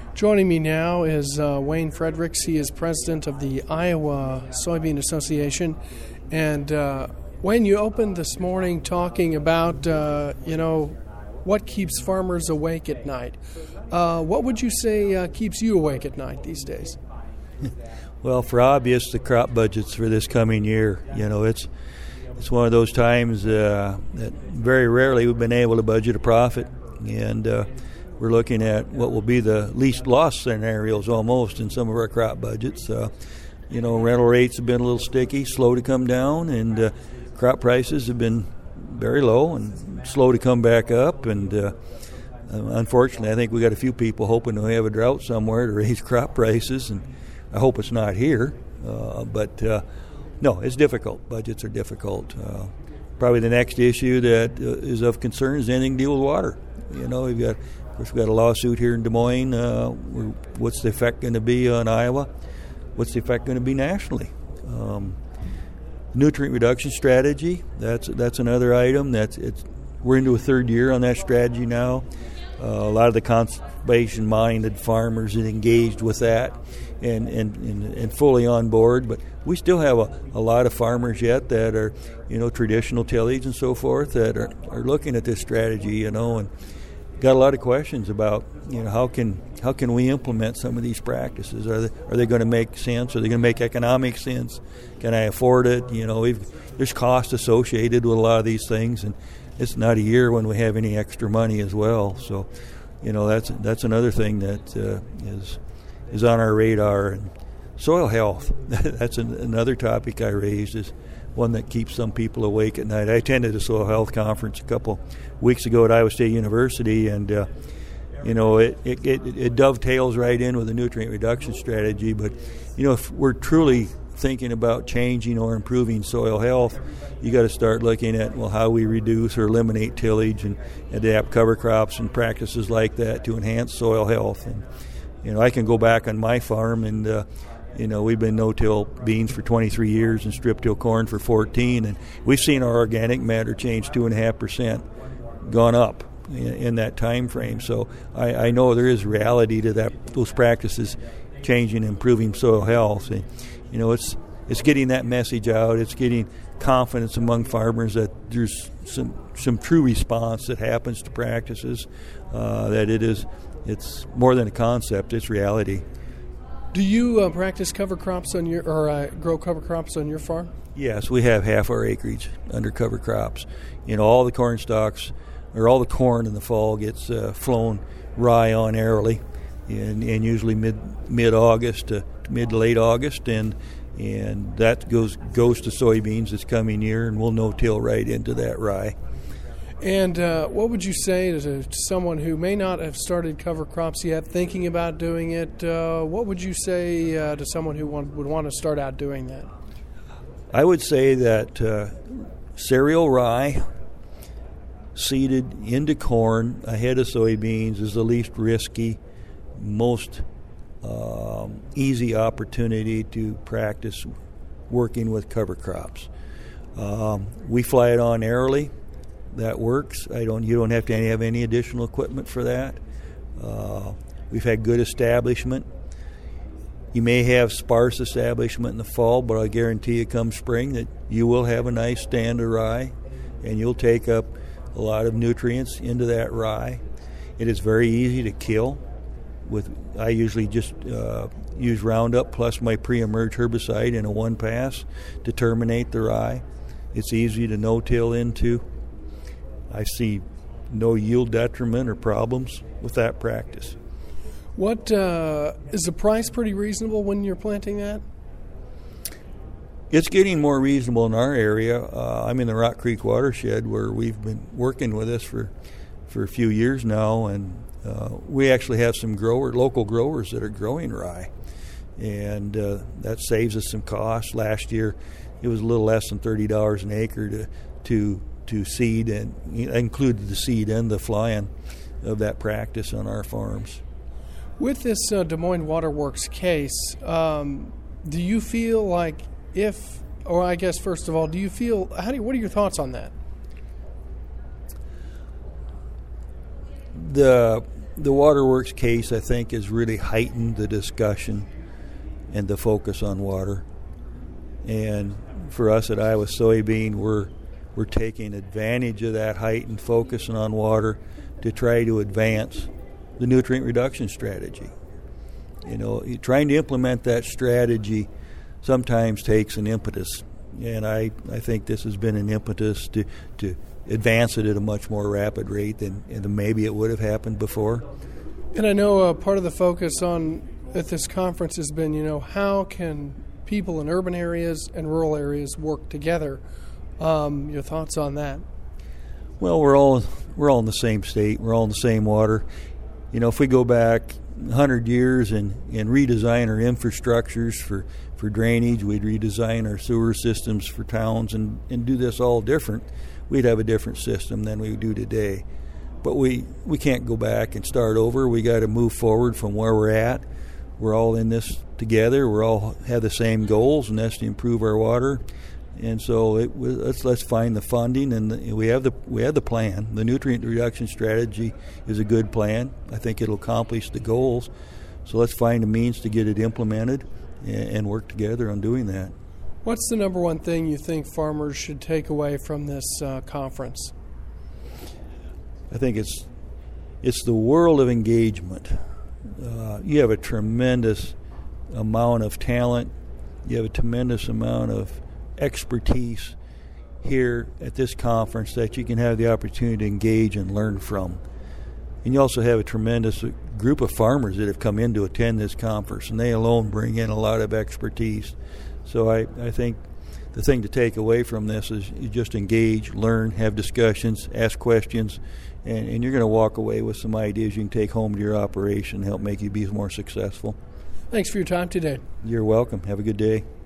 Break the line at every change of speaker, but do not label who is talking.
Joining me now is Wayne Fredericks. He is president of the Iowa Soybean Association. And Wayne, you opened this morning talking about, what keeps farmers awake at night. What would you say keeps you awake at night these days?
Well, for obvious, the crop budgets for this coming year. It's one of those times that very rarely we've been able to budget a profit. And we're looking at what will be the least loss scenarios almost in some of our crop budgets. Rental rates have been a little sticky, slow to come down, and crop prices have been very low and slow to come back up. And unfortunately, I think we got a few people hoping that we have a drought somewhere to raise crop prices, and I hope it's not here. But no, it's difficult. Budgets are difficult. Probably the next issue that is of concern is anything to deal with water. We've got a lawsuit here in Des Moines. What's the effect going to be on Iowa? What's the effect going to be nationally? Nutrient reduction strategy. That's another item. We're into a third year on that strategy now. A lot of the conservation-minded farmers are engaged with that and fully on board. But we still have a lot of farmers yet that are, traditional tillage and so forth that are looking at this strategy, and got a lot of questions about, how can we implement some of these practices? Are they going to make sense? Are they going to make economic sense? Can I afford it? There's cost associated with a lot of these things, and it's not a year when we have any extra money as well. So, that's another thing that is on our radar. And soil health, that's another topic I raised, is one that keeps some people awake at night. I attended a soil health conference a couple weeks ago at Iowa State University, and it dovetails right in with the nutrient reduction strategy. But if we're truly thinking about changing or improving soil health, you got to start looking at how we reduce or eliminate tillage and adapt cover crops and practices like that to enhance soil health. And I can go back on my farm and we've been no-till beans for 23 years and strip-till corn for 14, and we've seen our organic matter change 2.5%, gone up in that time frame. So I know there is reality to those practices changing and improving soil health. And, it's getting that message out. It's getting confidence among farmers that there's some true response that happens to practices, that it's more than a concept, it's reality.
Do you practice cover crops grow cover crops on your farm?
Yes, we have half our acreage under cover crops. All the corn stalks, or all the corn in the fall gets flown rye on airily, and usually mid-August to mid to late August, and that goes to soybeans this coming year, and we'll no-till right into that rye.
And what would you say to someone who may not have started cover crops yet, thinking about doing it? What would you say to someone who would want to start out doing that?
I would say that cereal rye seeded into corn ahead of soybeans is the least risky, most easy opportunity to practice working with cover crops. We fly it on airily. That works. You don't have to have any additional equipment for that. We've had good establishment. You may have sparse establishment in the fall, but I guarantee you come spring that you will have a nice stand of rye, and you'll take up a lot of nutrients into that rye. It is very easy to kill. I usually just use Roundup plus my pre-emerge herbicide in a one pass to terminate the rye. It's easy to no-till into. I see no yield detriment or problems with that practice.
What is the price pretty reasonable when you're planting that?
It's getting more reasonable in our area. I'm in the Rock Creek watershed where we've been working with this for a few years now, and we actually have some local growers that are growing rye, and that saves us some costs. Last year, it was a little less than $30 an acre to seed, and included the seed and the flying of that practice on our farms.
With this Des Moines Waterworks case, do you feel like first of all, what are your thoughts on that?
The the Waterworks case, I think, has really heightened the discussion and the focus on water. And for us at Iowa Soybean, we're taking advantage of that heightened focus on water to try to advance the nutrient reduction strategy. Trying to implement that strategy sometimes takes an impetus, and I think this has been an impetus to advance it at a much more rapid rate than maybe it would have happened before.
And I know part of the focus at this conference has been, how can people in urban areas and rural areas work together? Your thoughts on that?
Well, we're all in the same state. We're all in the same water. If we go back 100 years and redesign our infrastructures for drainage, we'd redesign our sewer systems for towns and do this all different, we'd have a different system than we do today. But we can't go back and start over. We got to move forward from where we're at. We're all in this together. We all have the same goals, and that's to improve our water. And so let's find the funding, and we have the plan. The nutrient reduction strategy is a good plan. I think it'll accomplish the goals. So let's find a means to get it implemented and work together on doing that.
What's the number one thing you think farmers should take away from this conference?
I think it's the world of engagement. You have a tremendous amount of talent. You have a tremendous amount of expertise here at this conference that you can have the opportunity to engage and learn from. And you also have a tremendous group of farmers that have come in to attend this conference, and they alone bring in a lot of expertise. So I think the thing to take away from this is you just engage, learn, have discussions, ask questions, and you're going to walk away with some ideas you can take home to your operation and help make you be more successful.
Thanks for your time today.
You're welcome. Have a good day.